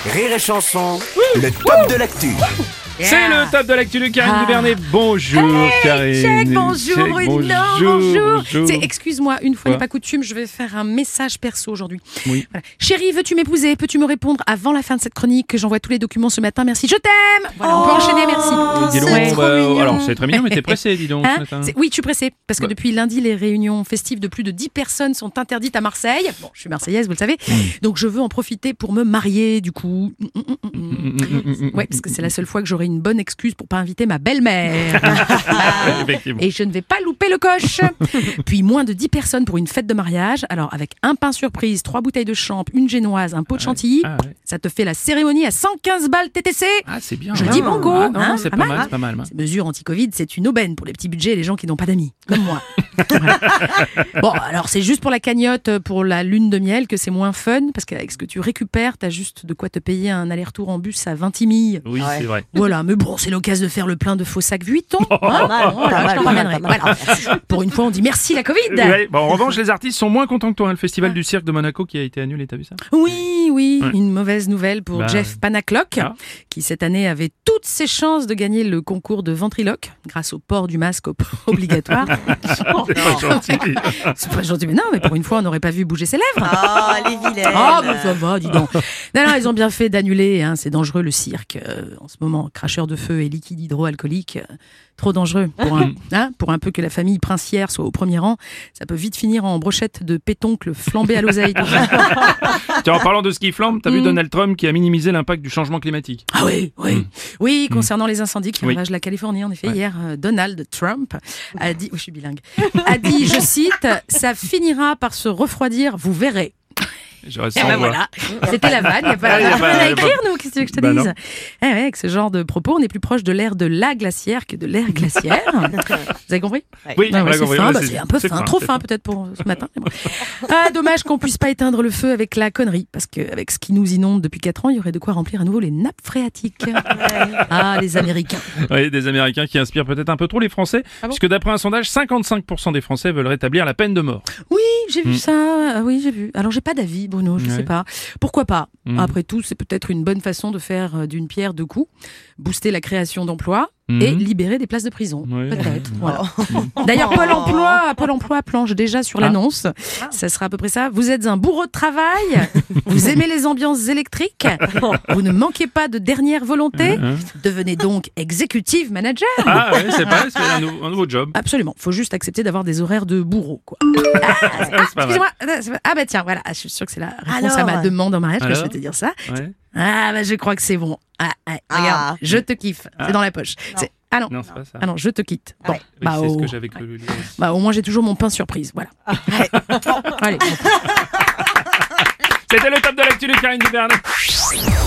Rire et Chanson, le top de l'actu. C'est le top de l'actu de Karine Dubernet. Bonjour Karine. Check, bonjour Check, Bruno, bonjour. Excuse-moi, une fois Quoi n'est pas coutume, je vais faire un message perso aujourd'hui. Oui. Voilà. Chérie, veux-tu m'épouser? Peux-tu me répondre avant la fin de cette chronique que j'envoie tous les documents ce matin? Merci, je t'aime. Voilà, on peut enchaîner, merci. Dis donc, c'est trop mignon. alors c'est très mignon, mais t'es pressé, dis donc. Hein ce matin. Oui, je suis pressée, parce que Bah. depuis lundi, les réunions festives de plus de 10 personnes sont interdites à Marseille. Bon, je suis marseillaise, vous le savez. Donc je veux en profiter pour me marier, du coup. Ouais, parce que c'est la seule fois que j'aurai une bonne excuse pour pas inviter ma belle-mère. Effectivement. Et je ne vais pas louper le coche. Puis moins de 10 personnes pour une fête de mariage. Alors avec un pain surprise, 3 bouteilles de champ, une génoise, un pot de chantilly, Ah ouais. ça te fait la cérémonie à 115 balles TTC. Ah, c'est bien. Je hein. dis banco, Ah, non, hein, c'est pas pas mal. mal, c'est pas mal. Ces mesures anti-Covid, c'est une aubaine pour les petits budgets et les gens qui n'ont pas d'amis, comme moi. Voilà. Bon, alors c'est juste pour la cagnotte, pour la lune de miel, que c'est moins fun, parce qu'avec ce que tu récupères, t'as juste de quoi te payer un aller-retour en bus à 20 milles. Oui, c'est vrai. Voilà, mais bon, c'est l'occasion de faire le plein de faux sacs Vuitton. mal, Voilà, je t'en pas mal, ramènerai. pas mal. Voilà. Pour une fois, on dit merci la Covid. Ouais, bon, en revanche, les artistes sont moins contents que toi. Le festival du cirque de Monaco qui a été annulé, t'as vu ça? Oui, Ouais. une mauvaise nouvelle pour Bah, Jeff Panaclock, Ah. qui cette année avait toutes ses chances de gagner le concours de ventriloque grâce au port du masque obligatoire. C'est pas gentil. C'est pas gentil, mais non, mais pour une fois, on n'aurait pas vu bouger ses lèvres. Ah, les vilaines. Ah, bah ça va, dis donc. Non, ils ont bien fait d'annuler, hein, c'est dangereux le cirque. En ce moment, cracheur de feu et liquide hydroalcoolique, trop dangereux. Pour un peu que la famille princière soit au premier rang, ça peut vite finir en brochette de pétoncle flambé à l'oseille. tout ça. Tiens, en parlant de ce qui flambe, t'as vu Donald Trump qui a minimisé l'impact du changement climatique? Ah oui. Oui, concernant les incendies qui Oui. ravagent la Californie, en effet, Ouais. hier, Donald Trump a dit, je suis bilingue, a dit, je cite, ça finira par se refroidir, vous verrez. J'aurais Et sans ben voix. voilà, c'était la vanne, il n'y a pas Ah, y a pas- à y a pas- écrire, nous, qu'est-ce que tu veux que je te Bah dise? non. Ouais, avec ce genre de propos, on est plus proche de l'ère de la glacière que de l'ère glaciaire. Vous avez compris? Oui, Ouais, on a c'est compris. fin, Ouais, bah, c'est un peu fin, trop c'est fin peut-être pour ce matin. Mais bon. Ah, dommage qu'on puisse pas éteindre le feu avec la connerie, parce qu'avec ce qui nous inonde depuis 4 ans, il y aurait de quoi remplir à nouveau les nappes phréatiques. Ah, les Américains. Oui, des Américains qui inspirent peut-être un peu trop les Français, Ah bon puisque d'après un sondage, 55% des Français veulent rétablir la peine de mort. Oui, j'ai vu ça. Oui, j'ai vu. Alors, j'ai pas d'avis, Bruno, je Ouais. sais pas. Pourquoi pas? Mm. Après tout, c'est peut-être une bonne façon de faire d'une pierre deux coups, booster la création d'emplois Mhm. et libérer des places de prison. Ouais. Peut-être. Voilà. D'ailleurs, Pôle emploi planche déjà sur Ah. l'annonce. Ça sera à peu près ça. Vous êtes un bourreau de travail, vous aimez les ambiances électriques, vous ne manquez pas de dernière volonté, devenez donc executive manager. Ah ouais, c'est pas, c'est un nouveau job. Absolument. Faut juste accepter d'avoir des horaires de bourreau, quoi. C'est pas mal. Excusez-moi. Ah bah tiens, voilà. Je suis sûre que c'est la réponse à Alors ma demande en mariage que je Alors vais te dire ça. Ouais. Ah bah je crois que c'est bon. Regarde, Ah. je te kiffe. C'est dans la poche. Ah non. Non, c'est pas ça. Ah non, je te quitte. Bon, Ouais. Oui, c'est ce au... que j'avais cru lui dire. bah, au moins j'ai toujours mon pain surprise. Voilà. Allez. C'était le top de l'actu de Karine Dubernet.